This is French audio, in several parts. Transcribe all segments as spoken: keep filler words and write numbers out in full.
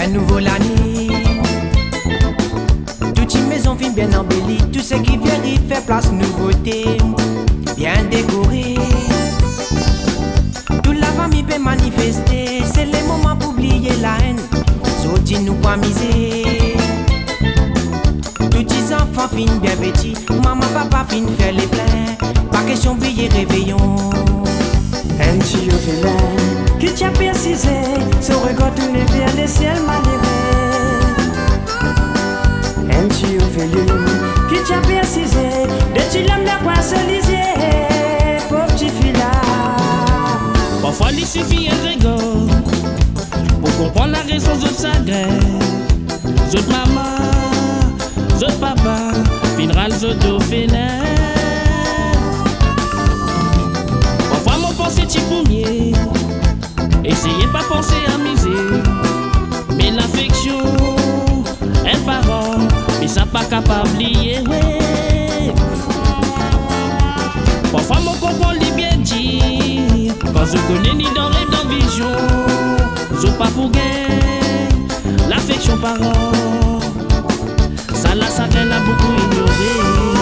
un nouveau l'année. Toute une maison fin bien embellie, tout ce qui vient y fait place nouveauté, bien décoré. Toute la famille peut manifester, c'est le moment pour oublier la haine, sorti nous pas miser. Tous les enfants fin bien petits, maman papa fin faire les pleins, pas question billet réveillon. Un petit vilain qui t'a précisé, son regard tourné vers le ciel malheureux. Un petit vilain qui t'a précisé, de tu l'aimes la quoi se lisier, pauvre petit fila. Parfois il suffit un regard pour comprendre la raison de sa grève. Zot maman, zot papa, finral zot au félin. Parfois mon pensée t'y pour mieux, essayez pas penser à miser. Mais l'affection, un parent, mais ça pas capable d'oublier, ouais. Parfois mon comprend les bien dire, quand je connais ni dans rêve dans vision, je pas pour gagner, l'affection parent, ça là ça qu'elle a beaucoup ignoré.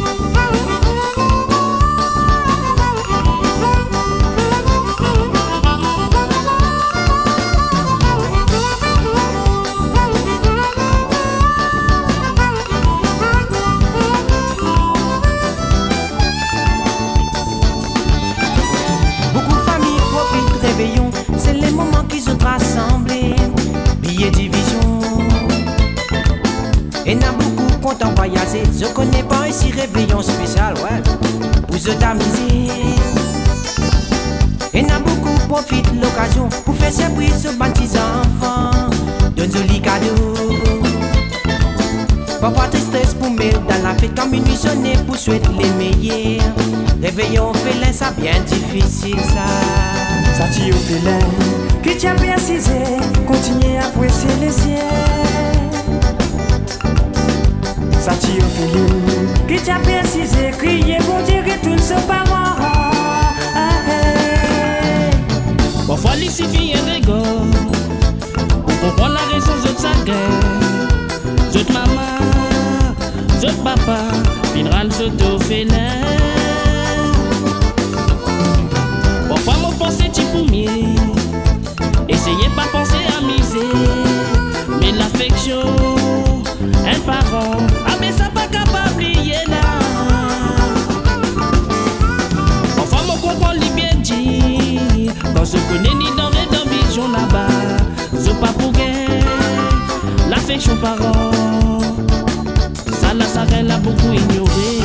C'est les moments qui se rassemblent, billets division. Et n'a beaucoup content voyager. Je connais pas ici réveillon spécial, ouais, pour se tamiser. Et n'a beaucoup profite l'occasion pour faire surprise aux petits enfants d'un joli cadeau. Papa tristesse pour mettre dans la fête, comme une missionnaire pour souhaiter les meilleurs. Réveillon félin, ça bien difficile ça. Ça tire au félin qui t'a précisé, continuez à apprécier les ciels. Ça tire au félin qui t'a précisé, criez pour dire que tout se parent. Parfois il suffit un regard pour comprendre la raison de sa guerre. Zot maman, zot papa, finral zot au félin. Parfois mon pensée t'y pour mieux, essayez pas penser à miser. Mais l'affection, un parent, ah mais ça pas capable d'oublier là. Parfois mon comprend les bien dit, quand je connais ni dans les dans vision là-bas, je pas pour gagner, l'affection parent, ça là ça qu'elle a beaucoup ignoré.